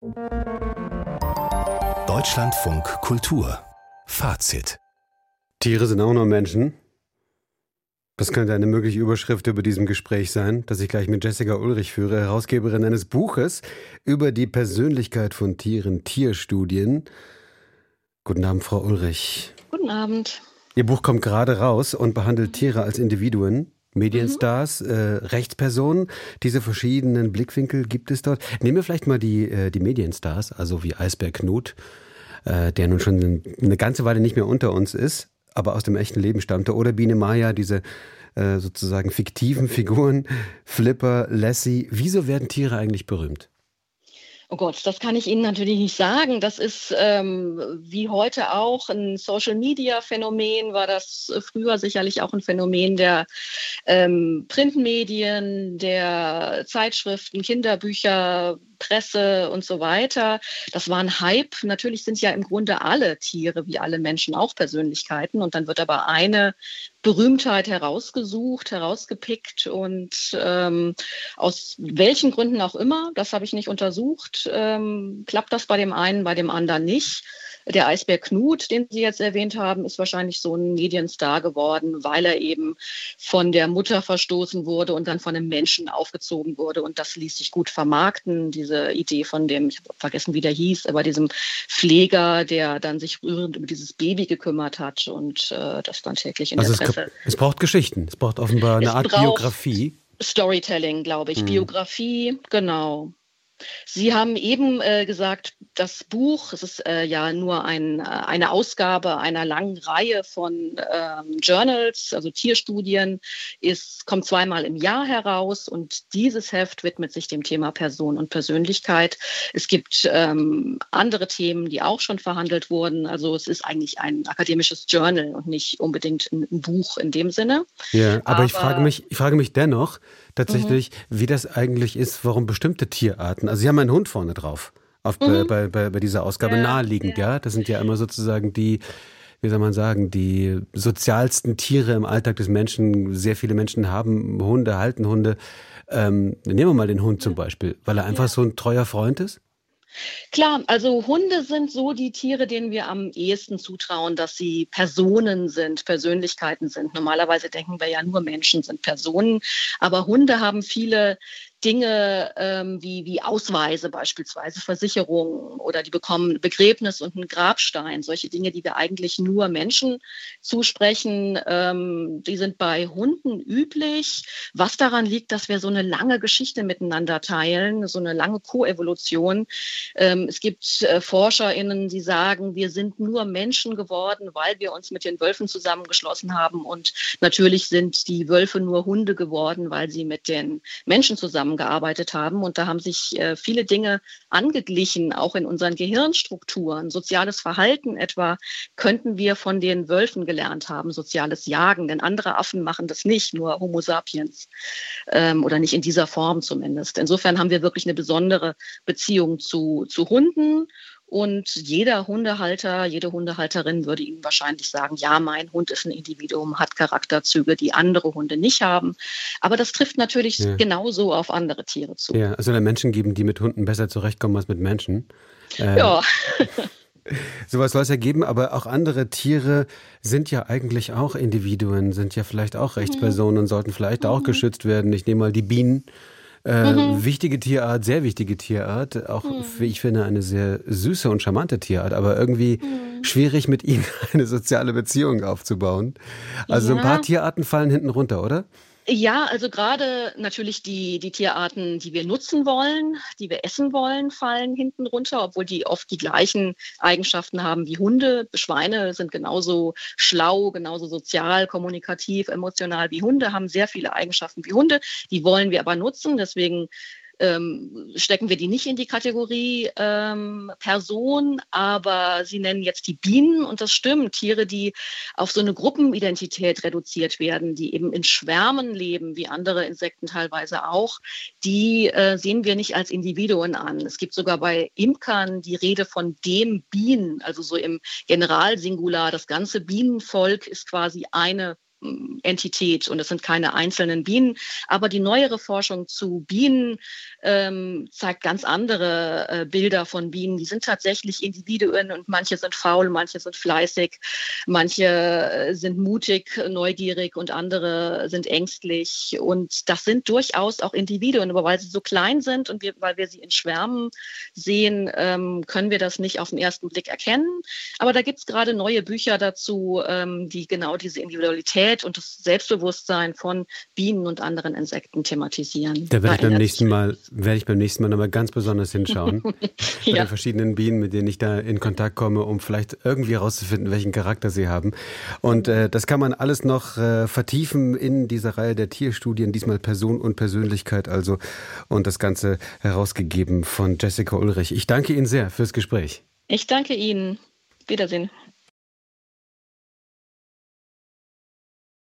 Deutschlandfunk Kultur Fazit. Tiere sind auch nur Menschen. Das könnte eine mögliche Überschrift über diesem Gespräch sein, das ich gleich mit Jessica Ulrich führe, Herausgeberin eines Buches über die Persönlichkeit von Tieren, Tierstudien. Guten Abend, Frau Ulrich. Guten Abend. Ihr Buch kommt gerade raus und behandelt Tiere als Individuen, Medienstars, Rechtspersonen. Diese verschiedenen Blickwinkel gibt es dort. Nehmen wir vielleicht mal die Medienstars, also wie Eisbär Knut, der nun schon eine ganze Weile nicht mehr unter uns ist, aber aus dem echten Leben stammte. Oder Biene Maya, diese sozusagen fiktiven Figuren, Flipper, Lassie. Wieso werden Tiere eigentlich berühmt? Oh Gott, das kann ich Ihnen natürlich nicht sagen. Das ist wie heute auch ein Social-Media-Phänomen, war das früher sicherlich auch ein Phänomen der Printmedien, der Zeitschriften, Kinderbücher, Presse und so weiter. Das war ein Hype. Natürlich sind ja im Grunde alle Tiere, wie alle Menschen, auch Persönlichkeiten. Und dann wird aber eine Berühmtheit herausgesucht, herausgepickt und aus welchen Gründen auch immer, das habe ich nicht untersucht, klappt das bei dem einen, bei dem anderen nicht. Der Eisbär Knut, den Sie jetzt erwähnt haben, ist wahrscheinlich so ein Medienstar geworden, weil er eben von der Mutter verstoßen wurde und dann von einem Menschen aufgezogen wurde. Und das ließ sich gut vermarkten, diese Idee von dem, ich habe vergessen, wie der hieß, aber diesem Pfleger, der dann sich rührend über dieses Baby gekümmert hat und das dann täglich in der Presse. Es braucht Geschichten, es braucht offenbar eine Art Biografie. Storytelling, glaube ich, Biografie, genau. Sie haben eben gesagt, das Buch, es ist ja nur eine Ausgabe einer langen Reihe von Journals, also Tierstudien, kommt zweimal im Jahr heraus und dieses Heft widmet sich dem Thema Person und Persönlichkeit. Es gibt andere Themen, die auch schon verhandelt wurden. Also es ist eigentlich ein akademisches Journal und nicht unbedingt ein Buch in dem Sinne. Ja, aber ich frage mich dennoch tatsächlich, wie das eigentlich ist, warum bestimmte Tierarten, also Sie haben einen Hund vorne drauf, bei dieser Ausgabe naheliegend, ja. Das sind ja immer sozusagen die, wie soll man sagen, die sozialsten Tiere im Alltag des Menschen. Sehr viele Menschen haben Hunde, halten Hunde. Nehmen wir mal den Hund zum Beispiel, weil er einfach so ein treuer Freund ist. Klar, also Hunde sind so die Tiere, denen wir am ehesten zutrauen, dass sie Personen sind, Persönlichkeiten sind. Normalerweise denken wir ja nur, Menschen sind Personen, aber Hunde haben viele Dinge wie Ausweise beispielsweise, Versicherungen oder die bekommen Begräbnis und einen Grabstein. Solche Dinge, die wir eigentlich nur Menschen zusprechen, die sind bei Hunden üblich. Was daran liegt, dass wir so eine lange Geschichte miteinander teilen, so eine lange Koevolution. Es gibt ForscherInnen, die sagen, wir sind nur Menschen geworden, weil wir uns mit den Wölfen zusammengeschlossen haben. Und natürlich sind die Wölfe nur Hunde geworden, weil sie mit den Menschen zusammengearbeitet haben. Und da haben sich viele Dinge angeglichen, auch in unseren Gehirnstrukturen. Soziales Verhalten etwa könnten wir von den Wölfen gelernt haben, soziales Jagen. Denn andere Affen machen das nicht, nur Homo sapiens. Oder nicht in dieser Form zumindest. Insofern haben wir wirklich eine besondere Beziehung zu Hunden. Und jeder Hundehalter, jede Hundehalterin würde Ihnen wahrscheinlich sagen, ja, mein Hund ist ein Individuum, hat Charakterzüge, die andere Hunde nicht haben. Aber das trifft natürlich genauso auf andere Tiere zu. Ja, also Menschen geben, die mit Hunden besser zurechtkommen als mit Menschen. Ja. Sowas soll es ja geben, aber auch andere Tiere sind ja eigentlich auch Individuen, sind ja vielleicht auch Rechtspersonen und sollten vielleicht auch geschützt werden. Ich nehme mal die Bienen. Wichtige Tierart, sehr wichtige Tierart, auch wie ich finde eine sehr süße und charmante Tierart, aber irgendwie schwierig mit ihnen eine soziale Beziehung aufzubauen. Also so ein paar Tierarten fallen hinten runter, oder? Ja, also gerade natürlich die Tierarten, die wir nutzen wollen, die wir essen wollen, fallen hinten runter, obwohl die oft die gleichen Eigenschaften haben wie Hunde. Schweine sind genauso schlau, genauso sozial, kommunikativ, emotional wie Hunde, haben sehr viele Eigenschaften wie Hunde. Die wollen wir aber nutzen, deswegen stecken wir die nicht in die Kategorie Person, aber Sie nennen jetzt die Bienen und das stimmt. Tiere, die auf so eine Gruppenidentität reduziert werden, die eben in Schwärmen leben, wie andere Insekten teilweise auch, die sehen wir nicht als Individuen an. Es gibt sogar bei Imkern die Rede von dem Bienen, also so im Generalsingular. Das ganze Bienenvolk ist quasi eine Entität und es sind keine einzelnen Bienen. Aber die neuere Forschung zu Bienen zeigt ganz andere Bilder von Bienen. Die sind tatsächlich Individuen und manche sind faul, manche sind fleißig, manche sind mutig, neugierig und andere sind ängstlich. Und das sind durchaus auch Individuen, aber weil sie so klein sind und weil wir sie in Schwärmen sehen, können wir das nicht auf den ersten Blick erkennen. Aber da gibt es gerade neue Bücher dazu, die genau diese Individualität und das Selbstbewusstsein von Bienen und anderen Insekten thematisieren. Da werde ich beim nächsten Mal nochmal ganz besonders hinschauen. Bei den verschiedenen Bienen, mit denen ich da in Kontakt komme, um vielleicht irgendwie herauszufinden, welchen Charakter sie haben. Und das kann man alles noch vertiefen in dieser Reihe der Tierstudien, diesmal Person und Persönlichkeit also. Und das Ganze herausgegeben von Jessica Ulrich. Ich danke Ihnen sehr fürs Gespräch. Ich danke Ihnen. Wiedersehen.